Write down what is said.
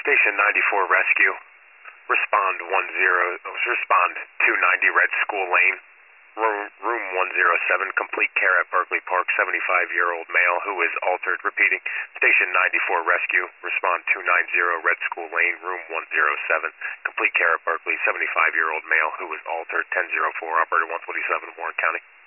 Station 94 Rescue. Respond 290 Red School Lane. Room 107, complete care at Berkeley Park, 75-year-old male who is altered. Repeating, Station 94 Rescue, respond 290 Red School Lane, room 107, complete care at Berkeley, 75-year-old male who is altered, 1004, operator 127, Warren County.